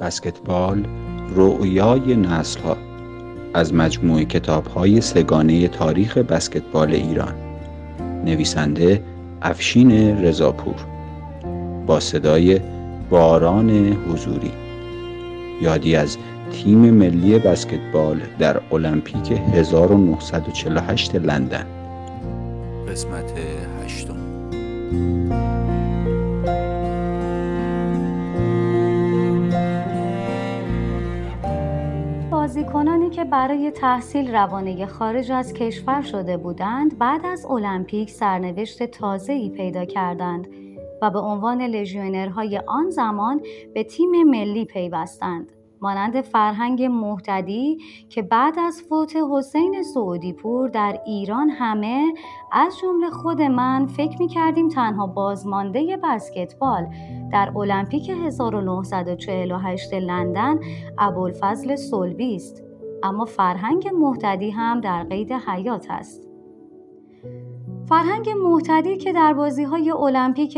بسکتبال رؤیای نسل‌ها از مجموعه کتاب‌های سه‌گانه تاریخ بسکتبال ایران، نویسنده افشین رضاپور، با صدای باران حضوری. یادی از تیم ملی بسکتبال در المپیک 1948 لندن. قسمت 8. بازیکنانی که برای تحصیل روانه خارج از کشور شده بودند، بعد از المپیک سرنوشت تازه‌ای پیدا کردند و به عنوان لژیونرهای آن زمان به تیم ملی پیوستند. مانند فرهنگ مهتدی که بعد از فوت حسین سعودی پور در ایران همه از جمله خود من فکر می‌کردیم تنها بازمانده بسکتبال در المپیک 1948 لندن ابوالفضل صلبی است، اما فرهنگ مهتدی هم در قید حیات است. فرهنگ مهتدی که در بازی‌های المپیک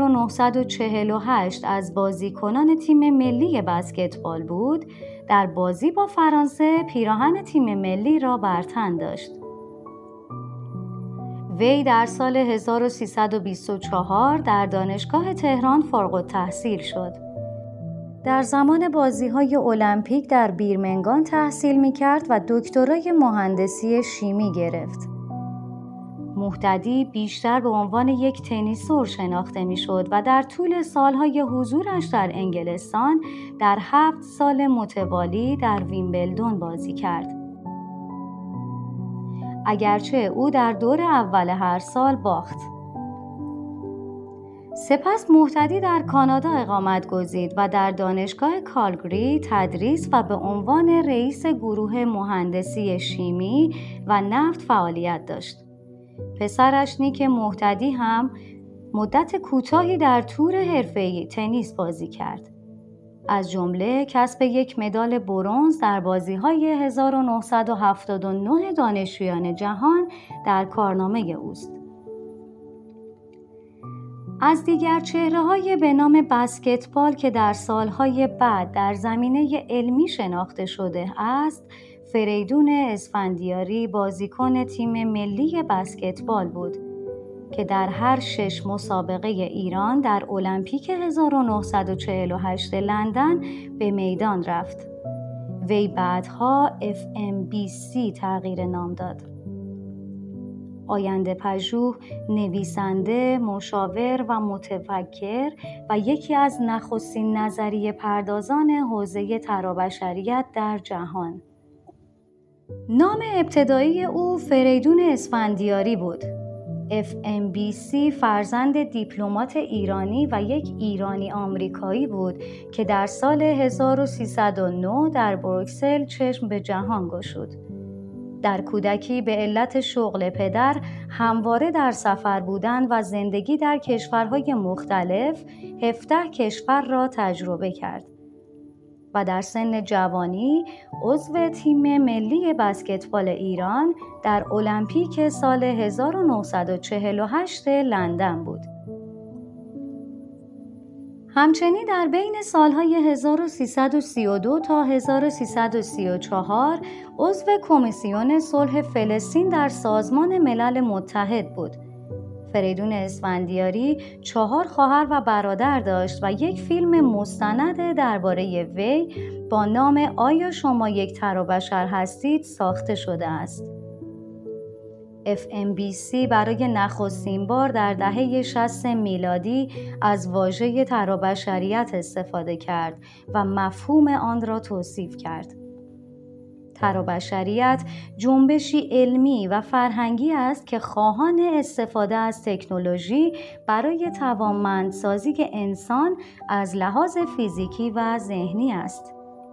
1948 از بازیکنان تیم ملی بسکتبال بود، در بازی با فرانسه پیراهن تیم ملی را بر تن داشت. وی در سال 1324 در دانشگاه تهران فارغ التحصیل شد. در زمان بازی‌های المپیک در بیرمنگام تحصیل می‌کرد و دکترای مهندسی شیمی گرفت. مهتدی بیشتر به عنوان یک تنیسور شناخته می‌شد و در طول سالهای حضورش در انگلستان در 7 سال متوالی در ویمبلدون بازی کرد. اگرچه او در دور اول هر سال باخت. سپس مهتدی در کانادا اقامت گزید و در دانشگاه کالگری تدریس و به عنوان رئیس گروه مهندسی شیمی و نفت فعالیت داشت. پسرش نیک مهتدی هم مدت کوتاهی در تور حرفه‌ای تنیس بازی کرد. از جمله کسب یک مدال برنز در بازی‌های 1979 دانشجویان جهان در کارنامه اوست. از دیگر چهره‌های به نام بسکتبال که در سالهای بعد در زمینه علمی شناخته شده است، فریدون اسفندیاری بازیکن تیم ملی بسکتبال بود که در هر 6 مسابقه ایران در المپیک 1948 لندن به میدان رفت. وی بعدها FMBC تغییر نام داد. آینده پژوه، نویسنده، مشاور و متفکر و یکی از نخستین نظریه پردازان حوزه ترابشریت در جهان. نام ابتدایی او فریدون اسفندیاری بود. FMBC فرزند دیپلمات ایرانی و یک ایرانی آمریکایی بود که در سال 1309 در بروکسل چشم به جهان گشود. در کودکی به علت شغل پدر همواره در سفر بودن و زندگی در کشورهای مختلف 17 کشور را تجربه کرد و در سن جوانی عضو تیم ملی بسکتبال ایران در المپیک سال 1948 لندن بود. همچنین در بین سالهای 1332 تا 1334 عضو کمیسیون صلح فلسطین در سازمان ملل متحد بود. فریدون اسفندیاری 4 خواهر و برادر داشت و یک فیلم مستند درباره وی با نام آیا شما یک ترابشر هستید ساخته شده است. FMBC برای نخستین بار در دهه 60 میلادی از واژه ترابشریت استفاده کرد و مفهوم آن را توصیف کرد. ترابشریت جنبشی علمی و فرهنگی است که خواهان استفاده از تکنولوژی برای توانمندسازی انسان از لحاظ فیزیکی و ذهنی است.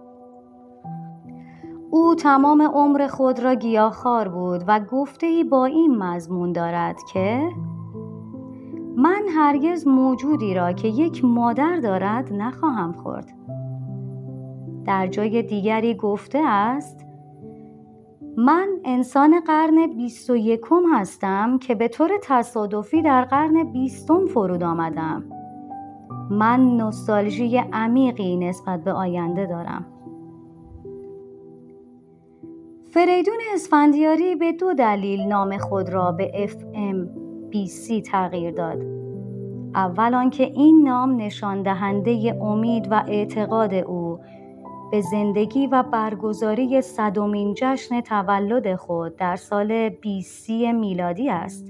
او تمام عمر خود را گیاهخوار بود و گفته‌ای با این مضمون دارد که من هرگز موجودی را که یک مادر دارد نخواهم خورد. در جای دیگری گفته است من انسان قرن 21 هستم که به طور تصادفی در قرن 20 فرود آمدم. من نوستالژی عمیقی نسبت به آینده دارم. فریدون اسفندیاری به 2 دلیل نام خود را به FMBC تغییر داد. اول آنکه این نام نشان دهنده امید و اعتقاد او به زندگی و برگزاری 100مین جشن تولد خود در سال BC میلادی است.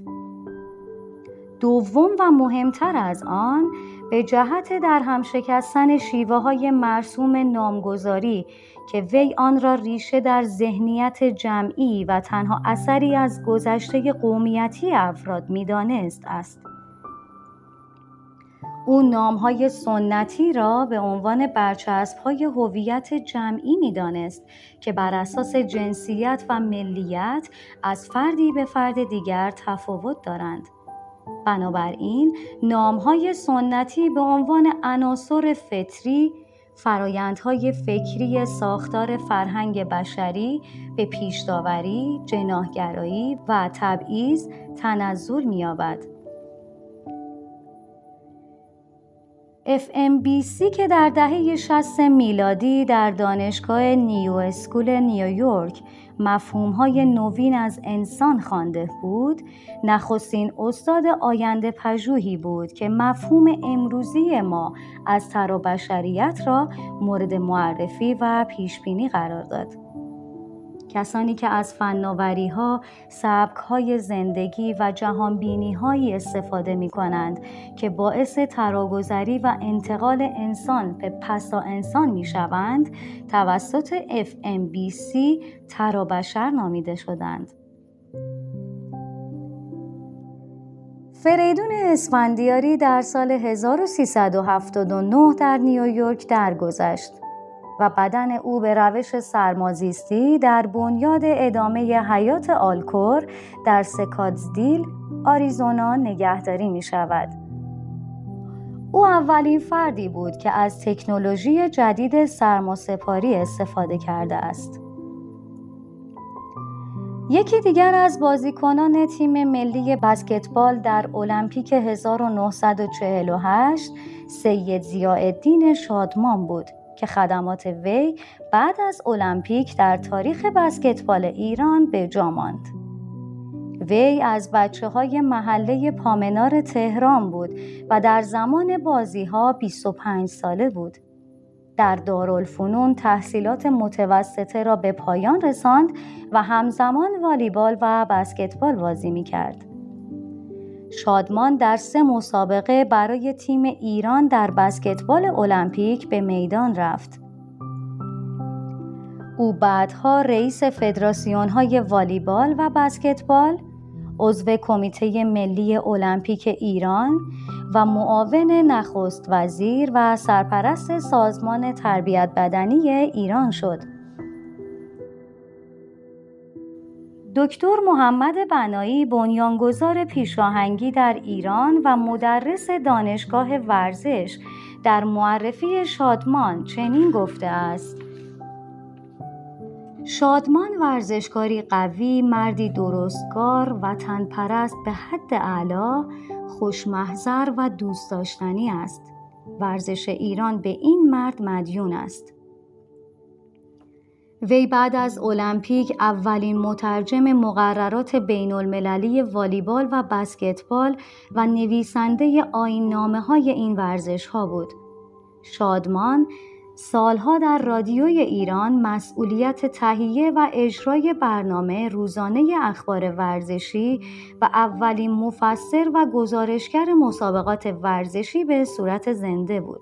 دوم و مهمتر از آن، به جهت در هم شکستن شیوه‌های مرسوم نامگذاری که وی آن را ریشه در ذهنیت جمعی و تنها اثری از گذشته قومیتی افراد می‌دانست است. او نام‌های سنتی را به عنوان برچسب‌های هویت جمعی می‌دانست که بر اساس جنسیت و ملیت از فردی به فرد دیگر تفاوت دارند. بنابراین نام‌های سنتی به عنوان عناصر فطری، فرایندهای فکری ساختار فرهنگ بشری به پیش‌داوری، جناح‌گرایی و تبعیض تنزل می‌یابد. FMBC که در دهه 60 میلادی در دانشگاه نیو اسکول نیویورک مفهوم‌های نوین از انسان خوانده بود، نخستین استاد آینده پژوهی بود که مفهوم امروزی ما از ترابشریت را مورد معرفی و پیشبینی قرار داد. کسانی که از فناوری‌ها، سبک‌های زندگی و جهانبینی‌هایی استفاده می‌کنند که باعث تراگذری و انتقال انسان به پسا انسان می‌شوند، توسط FMBC ترابشر نامیده شدند. فریدون اسفندیاری در سال 1379 در نیویورک درگذشت و بدن او به روش سرمازیستی در بنیاد ادامه حیات آلکور در سکاتسدیل، آریزونا نگهداری می شود. او اولین فردی بود که از تکنولوژی جدید سرماسپاری استفاده کرده است. یکی دیگر از بازیکنان تیم ملی بسکتبال در المپیک 1948 سید ضیاءالدین شادمان بود که خدمات وی بعد از المپیک در تاریخ بسکتبال ایران به جا ماند. وی از بچه‌های محله پامنار تهران بود و در زمان بازی‌ها 25 ساله بود. در دارالفنون تحصیلات متوسطه را به پایان رساند و همزمان والیبال و بسکتبال بازی می‌کرد. شادمان در 3 مسابقه برای تیم ایران در بسکتبال المپیک به میدان رفت. او بعدها رئیس فدراسیون‌های والیبال و بسکتبال، عضو کمیته ملی المپیک ایران و معاون نخست وزیر و سرپرست سازمان تربیت بدنی ایران شد. دکتر محمد بنایی بنیانگذار پیشاهنگی در ایران و مدرس دانشگاه ورزش در معرفی شادمان چنین گفته است: شادمان ورزشکاری قوی، مردی درستکار، وطنپرست به حد اعلی، خوشمحضر و دوست داشتنی است. ورزش ایران به این مرد مدیون است. وی بعد از المپیک اولین مترجم مقررات بین المللی والیبال و بسکتبال و نویسنده آیین‌نامه‌های این ورزش‌ها بود. شادمان سالها در رادیوی ایران مسئولیت تهیه و اجرای برنامه روزانه اخبار ورزشی و اولین مفسر و گزارشگر مسابقات ورزشی به صورت زنده بود.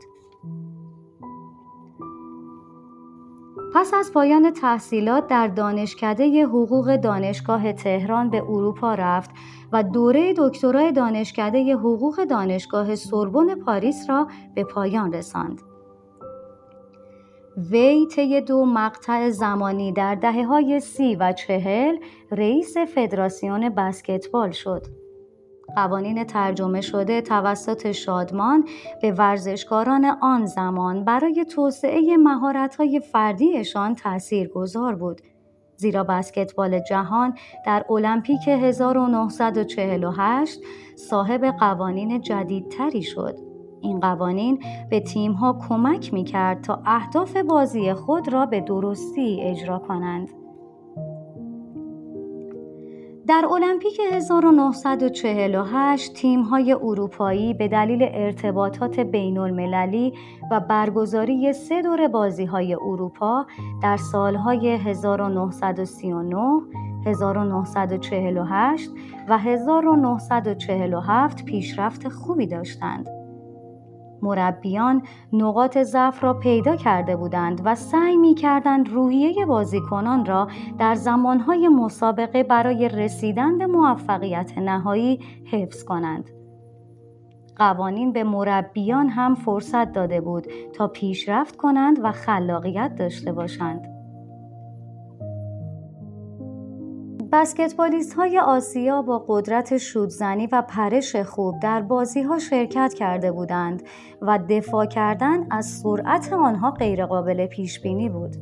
پس از پایان تحصیلات در دانشکده حقوق دانشگاه تهران به اروپا رفت و دوره دکترای دانشکده حقوق دانشگاه سوربن پاریس را به پایان رساند. وی طی 2 مقطع زمانی در دهه‌های 30 و 40 رئیس فدراسیون بسکتبال شد. قوانین ترجمه شده توسط شادمان به ورزشکاران آن زمان برای توسعه مهارت‌های فردیشان تاثیرگذار بود، زیرا بسکتبال جهان در المپیک 1948 صاحب قوانین جدیدتری شد. این قوانین به تیم‌ها کمک می‌کرد تا اهداف بازی خود را به درستی اجرا کنند. در المپیک 1948 تیم‌های اروپایی به دلیل ارتباطات بین‌المللی و برگزاری 3 دوره بازی‌های اروپا در سال‌های 1939 1948 و 1947 پیشرفت خوبی داشتند. مربیان نقاط ضعف را پیدا کرده بودند و سعی می‌کردند روحیه بازیکنان را در زمانهای مسابقه برای رسیدن به موفقیت نهایی حفظ کنند. قوانین به مربیان هم فرصت داده بود تا پیشرفت کنند و خلاقیت داشته باشند. بسکتبالیست‌های آسیا با قدرت شوت‌زنی و پرش خوب در بازی‌ها شرکت کرده بودند و دفاع کردن از سرعت آنها غیرقابل پیش‌بینی بود.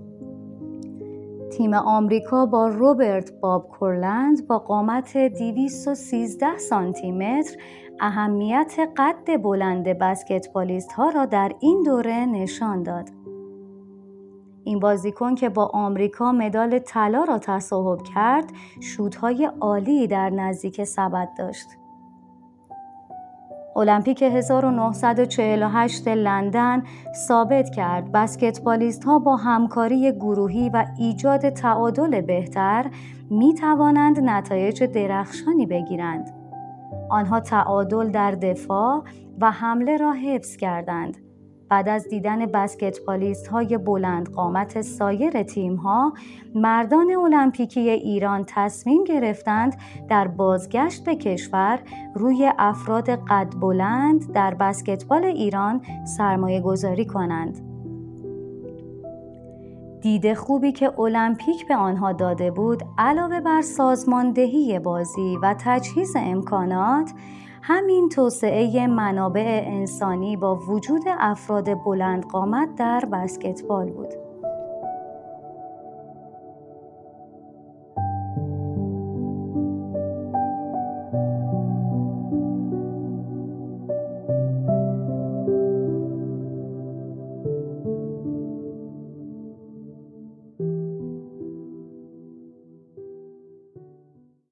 تیم آمریکا با روبرت باب کورلند با قامت 213 سانتیمتر اهمیت قد بلند بسکتبالیست‌ها را در این دوره نشان داد. این بازیکن که با آمریکا مدال طلا را تصاحب کرد، شوت‌های عالی در نزدیک سبد داشت. المپیک 1948 لندن ثابت کرد بسکتبالیست‌ها با همکاری گروهی و ایجاد تعادل بهتر می‌توانند نتایج درخشانی بگیرند. آنها تعادل در دفاع و حمله را حفظ کردند. بعد از دیدن بسکتبالیست‌های بلند قامت سایر تیم‌ها، مردان المپیکی ایران تصمیم گرفتند در بازگشت به کشور روی افراد قد بلند در بسکتبال ایران سرمایه‌گذاری کنند. دید خوبی که المپیک به آنها داده بود، علاوه بر سازماندهی بازی و تجهیز امکانات، همین توسعه منابع انسانی با وجود افراد بلند قامت در بسکتبال بود.